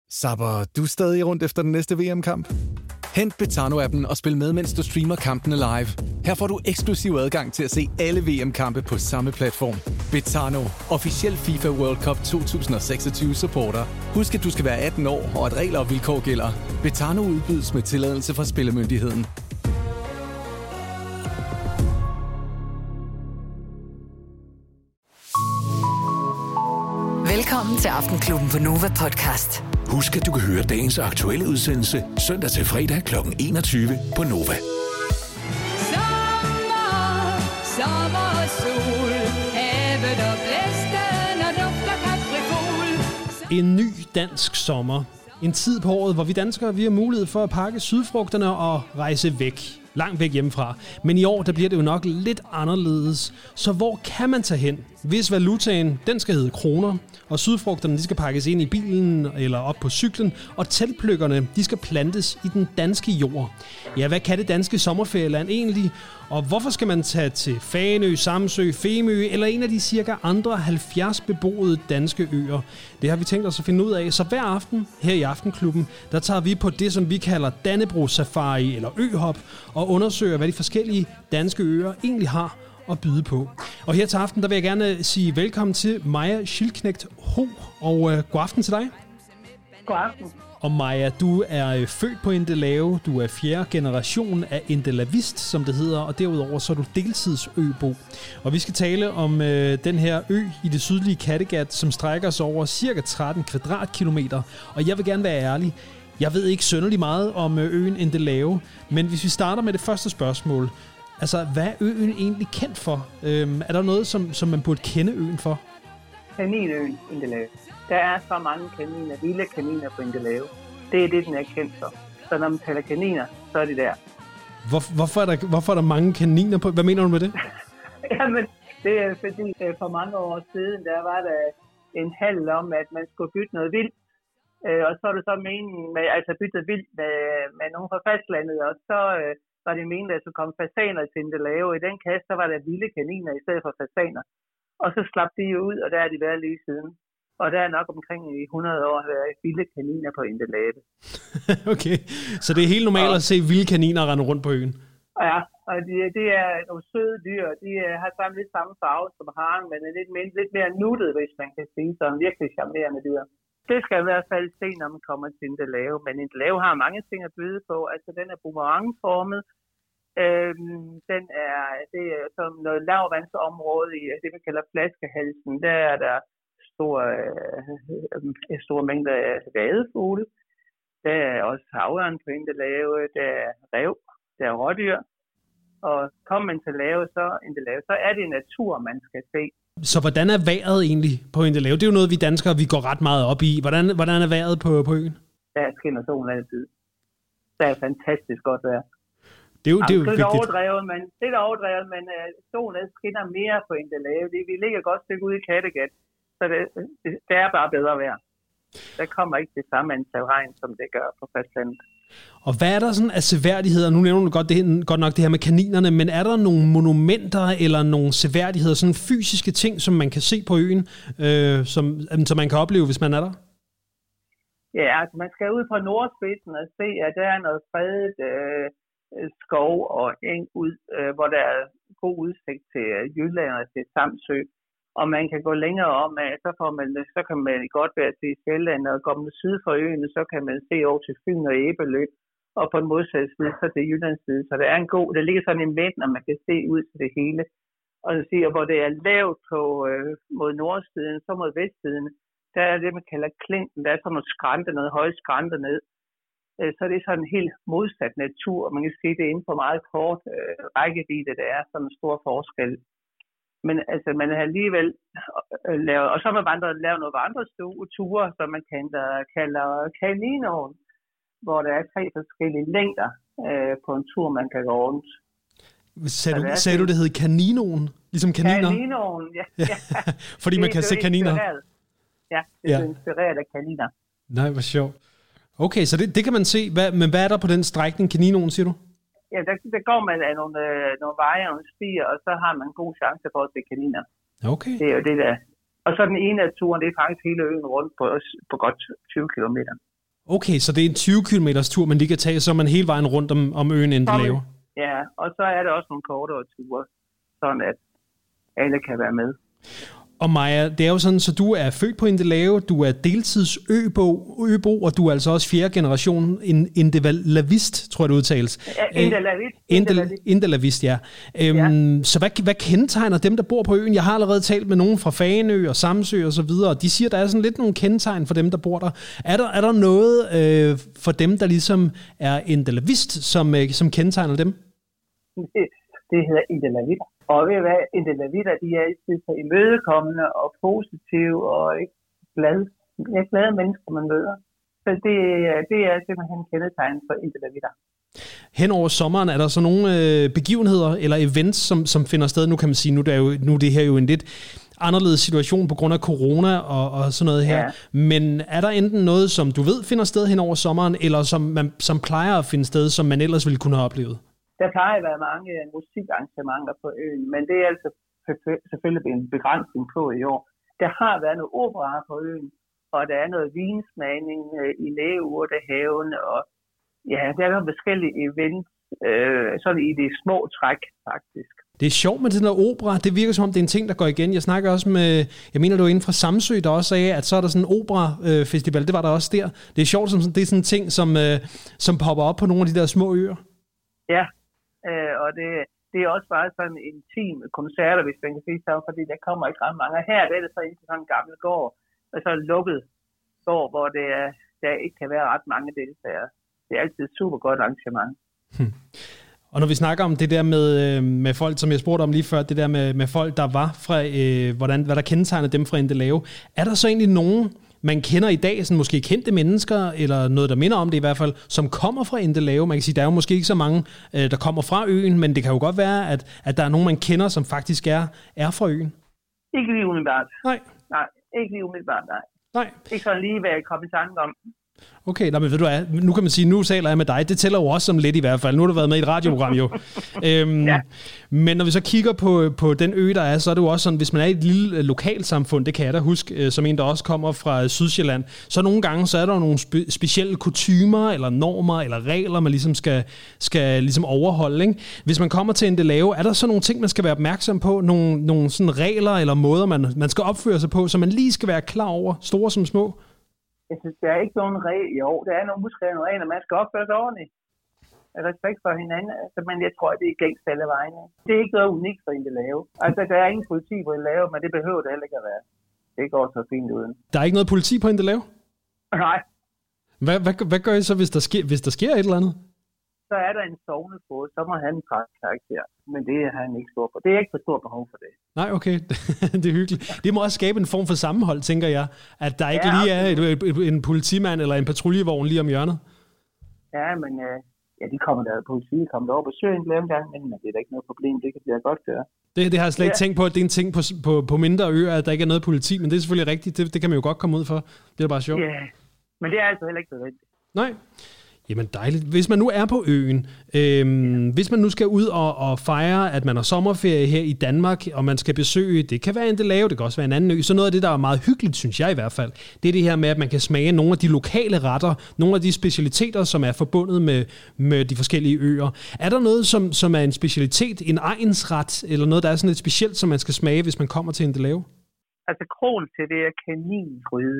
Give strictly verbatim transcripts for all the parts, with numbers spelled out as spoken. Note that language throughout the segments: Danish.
Zapper du er stadig rundt efter den næste V M-kamp? Hent Betano-appen og spil med, mens du streamer kampene live. Her får du eksklusiv adgang til at se alle V M-kampe på samme platform. Betano, officiel FIFA World Cup to tusind seksogtyve supporter. Husk, at du skal være atten år, og at regler og vilkår gælder. Betano udbydes med tilladelse fra Spillemyndigheden. Velkommen til Aftenklubben på Nova Podcast. Husk, at du kan høre dagens aktuelle udsendelse søndag til fredag klokken enogtyve på Nova. Sommer, sommer og sol, havet og blæsten og dufter kaprifol. En ny dansk sommer. En tid på året, hvor vi danskere vi har mulighed for at pakke sydfrugterne og rejse væk. Langt væk hjemmefra. Men i år, der bliver det jo nok lidt anderledes. Så hvor kan man tage hen? Hvis valutaen, den skal hedde kroner, og sydfrugterne, de skal pakkes ind i bilen eller op på cyklen, og teltpløkkerne, de skal plantes i den danske jord. Ja, hvad kan det danske sommerferieland egentlig? Og hvorfor skal man tage til Fanø, Samsø, Femø eller en af de cirka andre halvfjerds beboede danske øer? Det har vi tænkt os at finde ud af. Så hver aften her i Aftenklubben, der tager vi på det, som vi kalder Dannebro Safari eller øhop, og undersøger, hvad de forskellige danske øer egentlig har at byde på. Og her til aften, der vil jeg gerne sige velkommen til Maja Schildknecht Ho, og øh, god aften til dig. God aften. Og Maja, du er øh, født på Endelave, du er fjerde generation af endelavist, som det hedder, og derudover så er du deltidsøbo. Og vi skal tale om øh, den her ø i det sydlige Kattegat, som strækker sig over cirka tretten kvadratkilometer. Og jeg vil gerne være ærlig, jeg ved ikke synderligt meget om øh, øen Endelave, men hvis vi starter med det første spørgsmål, altså, hvad er øen egentlig kendt for? Øhm, er der noget, som, som man burde kende øen for? Kaninøen Endelave. Der er så mange kaniner, vilde kaniner på Endelave. Det er det, den er kendt for. Så når man taler kaniner, så er det der. Hvor, hvorfor, er der hvorfor er der mange kaniner på? Hvad mener du med det? Jamen, det er fordi, for mange år siden, der var der en handel om, at man skulle bytte noget vildt. Og så er det så meningen med, altså bytte vildt med, med nogen fra fastlandet, og så var det meningen, at der skulle komme fasaner til Endelave. I den kasse, der var der vilde kaniner i stedet for fasaner. Og så slap de jo ud, og der er de været lige siden. Og der er nok omkring i hundrede år været vilde kaniner på Endelave. Okay, så det er helt normalt og at se vilde kaniner rende rundt på øen? Ja, og de, det er nogle søde dyr. De har sammen lidt samme farve som haren, men er lidt, mere, lidt mere nuttet, hvis man kan sige, så en virkelig charmerende dyr. Det skal i hvert fald se, når man kommer til Endelave. Men Endelave har mange ting at byde på. Altså, den er boomerangformet. Øhm, den er, det er som noget lavvandsområde i det, man kalder flaskehalsen. Der er der stor, øh, stor mængde af vadefugle. Der er også havørn på Endelave. Der er ræv. Der er rådyr. Og kommer man til Lave, så, Endelave, så er det natur, man skal se. Så hvordan er vejret egentlig på Endelave? Det er jo noget, vi danskere vi går ret meget op i. Hvordan, hvordan er vejret på, på øen? Der skinner solen altid. Der er fantastisk godt vejr. Det er jo, det er jo det er vigtigt. Overdrevet, men, det er overdrevet, men uh, solen skinner mere på Endelave. Vi ligger godt stykke ude i Kattegat, så det, det, det er bare bedre vejr. Der kommer ikke det samme antal regn, som det gør på fastlandet. Og hvad er der sådan af seværdigheder? Nu nævner du godt, det, godt nok det her med kaninerne, men er der nogle monumenter eller nogle seværdigheder, sådan fysiske ting, som man kan se på øen, øh, som, som man kan opleve, hvis man er der? Ja, altså man skal ud på nordspidsen og se, at der er noget fredet øh, skov og eng ud, øh, hvor der er god udsigt til Jylland og til Samsø. Og man kan gå længere om, at så, får man, så kan man godt være til Sjælland, og går man syd for øen, så kan man se over til Fyn og Æbeløb, og på en modsatte side, så til Jyllands side. Så der er en god, der ligger sådan en midt, når man kan se ud til det hele. Og så siger, hvor det er lavt på, øh, mod nordsiden, så mod vestsiden, der er det, man kalder klinten. Der er sådan noget skrænte, noget høje skrænte ned. Øh, så det er sådan en helt modsat natur, og man kan sige, det er inden for meget kort øh, rækkevidde, der er sådan en stor forskel. Men altså, man har alligevel lavet, og så har man vandret, lavet nogle vandreture, som man kalder, kalder Kaninåen, hvor der er tre forskellige længder øh, på en tur, man kan gå rundt. Sagde, du, sagde du, det hed Kaninåen? Ligesom kaniner? Kaninåen, ja. ja. Fordi man kan se kaniner? Ja, det er ja. inspireret af kaniner. Nej, hvor sjovt. Okay, så det, det kan man se. Hvad, men hvad er der på den strækning, Kaninåen, siger du? Ja, der, der går man af nogle, øh, nogle veje og nogle stier, og så har man en god chance for at se kaniner. Okay. Det er jo det der. Og så den ene af turen, det er faktisk hele øen rundt på, på godt tyve kilometer. Okay, så det er en tyve kilometers tur, man lige kan tage, så er man hele vejen rundt om, om øen Endelave. Ja, og så er der også nogle kortere ture, sådan at alle kan være med. Og Maja, det er jo sådan, så du er født på Endelave, du er deltids øbo, øbo, og du er altså også fjerde generation endelavist, tror jeg det udtales. Ja, endelavist. Endelavist, endelavist ja. Øhm, ja. Så hvad, hvad kendetegner dem, der bor på øen? Jeg har allerede talt med nogen fra Fanø og Samsø og så videre, og de siger, der er sådan lidt nogle kendetegn for dem, der bor der. Er der, er der noget øh, for dem, der ligesom er endelavist, som, øh, som kendetegner dem? Det, det hedder endelavist. Og ved hvad, endelavitter, de er altid så imødekommende og positive og ikke glade. Det er glade mennesker, man møder. Så det, det er simpelthen kendetegn for endelavitter. Hen over sommeren er der så nogle øh, begivenheder eller events, som, som finder sted. Nu kan man sige, nu er, det jo, nu er det her jo en lidt anderledes situation på grund af corona og, og sådan noget her. Ja. Men er der enten noget, som du ved finder sted hen over sommeren, eller som, man, som plejer at finde sted, som man ellers ville kunne have oplevet? Der plejer at være mange musikarrangementer på øen, men det er altså selvfølgelig en begrænsning på i år. Der har været noget opera på øen, og der er noget vinsmagning i lægeurtehaven, og ja, der er nogle forskellige events, øh, sådan i de små træk faktisk. Det er sjovt med den der opera. Det virker som om, det er en ting, der går igen. Jeg snakker også med, jeg mener, det var inden fra Samsø, der også sagde, at så er der sådan en operafestival. Det var der også der. Det er sjovt, som det er sådan en ting, som, øh, som popper op på nogle af de der små øer. Ja. Øh, og det, det er også bare sådan en intim koncerter, hvis man kan sige så, fordi der kommer ikke ret mange. Her der er det så ind til sådan en gammel gård, og så en lukket gård, hvor det er, der ikke kan være ret mange deltagere. Det er altid et super godt arrangement. Hmm. Og når vi snakker om det der med, med folk, som jeg spurgte om lige før, det der med, med folk, der var fra, øh, hvordan, hvad der kendetegner dem fra Endelave, er der så egentlig nogen, man kender i dag, sådan måske kendte mennesker, eller noget, der minder om det i hvert fald, som kommer fra Endelave? Man kan sige, der er jo måske ikke så mange, øh, der kommer fra øen, men det kan jo godt være, at, at der er nogen, man kender, som faktisk er, er fra øen. Ikke lige umiddelbart. Nej. Nej, ikke lige umiddelbart, nej. Nej. Ikke sådan lige, hvad jeg kom i tanke om. Okay, nå, men ved du hvad, nu kan man sige, nu taler jeg med dig. Det tæller jo også som lidt i hvert fald. Nu har du været med i et radioprogram jo. øhm, ja. Men når vi så kigger på, på den ø, der er, så er det jo også sådan, hvis man er i et lille lokalsamfund, det kan jeg da huske, som en, der også kommer fra Sydsjælland, så nogle gange, så er der jo nogle spe- specielle kutymer, eller normer, eller regler, man ligesom skal, skal ligesom overholde. Ikke? Hvis man kommer til Endelave, er der så nogle ting, man skal være opmærksom på? Nogle, nogle sådan regler eller måder, man, man skal opføre sig på, så man lige skal være klar over, store som små? Jeg synes, der er ikke nogen regler i år. Der er nogle uskrevne regler, man skal opføre sig ordentligt. Respekt for hinanden, altså, men jeg tror, det er gængs alle vegne. Det er ikke noget unikt for Endelave. Altså, der er ingen politi på Endelave, men det behøver det heller ikke at være. Det går så fint uden. Der er ikke noget politi på Endelave? Nej. Hvad, hvad, hvad gør I så, hvis der, sker, hvis der sker et eller andet? Så er der en sognefoged, så må han en karakter. Men det har han ikke stor for. Det er ikke for stort behov for det. Nej, okay. Det er hyggeligt. Det må også skabe en form for sammenhold, tænker jeg. At der ikke ja, lige er et, et, en politimand eller en patruljevogn lige om hjørnet. Ja, men øh, ja, de kommer der, politiet kommer derover på søen en gang, men det er da ikke noget problem. Det kan blive godt gøre. Det, det har jeg slet ikke ja. tænkt på, at det er en ting på, på, på mindre øer, at der ikke er noget politi, men det er selvfølgelig rigtigt. Det, det kan man jo godt komme ud for. Det er bare sjovt. Ja, men det er altså heller ikke så rigtigt. Nej. Jamen dejligt. Hvis man nu er på øen, øhm, ja. hvis man nu skal ud og, og fejre, at man har sommerferie her i Danmark, og man skal besøge, det kan være Endelave, det kan også være en anden ø, så noget af det, der er meget hyggeligt, synes jeg i hvert fald, det er det her med, at man kan smage nogle af de lokale retter, nogle af de specialiteter, som er forbundet med, med de forskellige øer. Er der noget, som, som er en specialitet, en egensret, eller noget, der er sådan lidt specielt, som man skal smage, hvis man kommer til Endelave? Altså kron til det er kaningryde.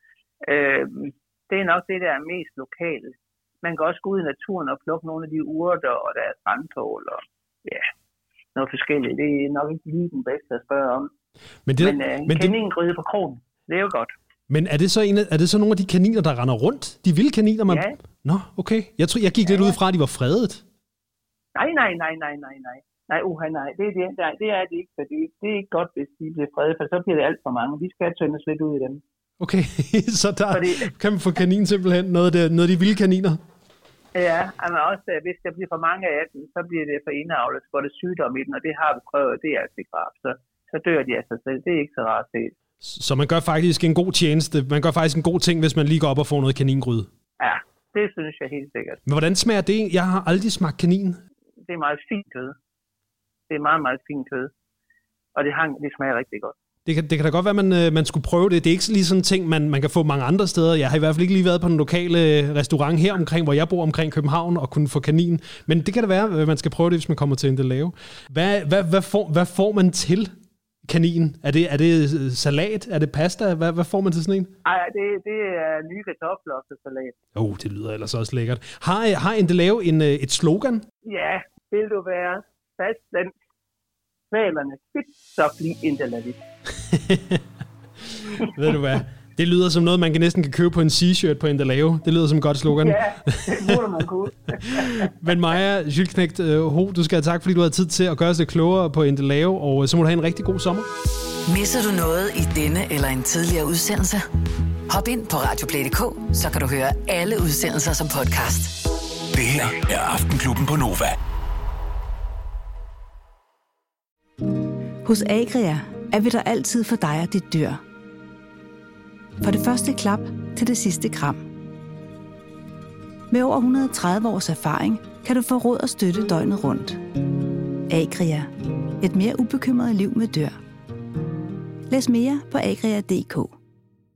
Øh, det er nok det, der er mest lokale. Man kan også gå ud i naturen og plukke nogle af de urter og deres randtål og ja, noget forskelligt. Det er nok ikke lige den bedste at spørge om. Men, det, men uh, men kaningryde på krogen, det er jo godt. Men er det, så en, er det så nogle af de kaniner, der render rundt? De vilde kaniner? Man... Ja. Nå, okay. Jeg, tror, jeg gik ja, lidt ud fra, at de var fredet. Nej, nej, nej, nej, nej, nej. Nej, uha, nej. Det er det, det, er, det er det ikke, fordi det er ikke godt, hvis de bliver fredet, for så bliver det alt for mange. Vi skal tyndes lidt ud i dem. Okay, så der fordi, kan man få kanin simpelthen, noget af, det, noget af de vilde kaniner? Ja, men også hvis der bliver for mange af dem, så bliver det for indavlet, så går det sygdom i den, og det har vi prøvet, det er altså ikke rart. Så, så dør de af sig selv, det er ikke så rart at se. Så man gør faktisk en god tjeneste, man gør faktisk en god ting, hvis man lige går op og får noget kaningryde? Ja, det synes jeg helt sikkert. Men hvordan smager det? Jeg har aldrig smagt kanin. Det er meget fint kød. Det er meget, meget fint kød. Og det, har, det smager rigtig godt. Det kan, det kan da godt være, at man, man skulle prøve det. Det er ikke lige sådan en ting, man, man kan få mange andre steder. Jeg har i hvert fald ikke lige været på den lokale restaurant her omkring, hvor jeg bor omkring København, og kunne få kanin. Men det kan da være, at man skal prøve det, hvis man kommer til Endelave. Hvad, hvad, hvad, får, hvad får man til kanin? Er det, er det salat? Er det pasta? Hvad, hvad får man til sådan en? Nej, det, det er nye kartofler og salat. Åh, oh, det lyder ellers også lækkert. Har, har Endelave en, et slogan? Ja, vil du være fastland svalerne fedt, så bliv Endelave. Ved du hvad? Det lyder som noget, man kan næsten kan købe på en t-shirt på Endelave. Det lyder som et godt slogan. Ja, det burde man kunne. Men Maja Schildknecht Ho, du skal have tak, fordi du har tid til at gøre os lidt klogere på Endelave, og så må du have en rigtig god sommer. Misser du noget i denne eller en tidligere udsendelse? Hop ind på radioplay punktum d k, så kan du høre alle udsendelser som podcast. Det her er Aftenklubben på Nova. Hos Agria er vi der altid for dig og dit dyr. For det første klap til det sidste kram. Med over et hundrede og tredive års erfaring kan du få råd og støtte døgnet rundt. Agria. Et mere ubekymret liv med dyr. Læs mere på agria punktum d k.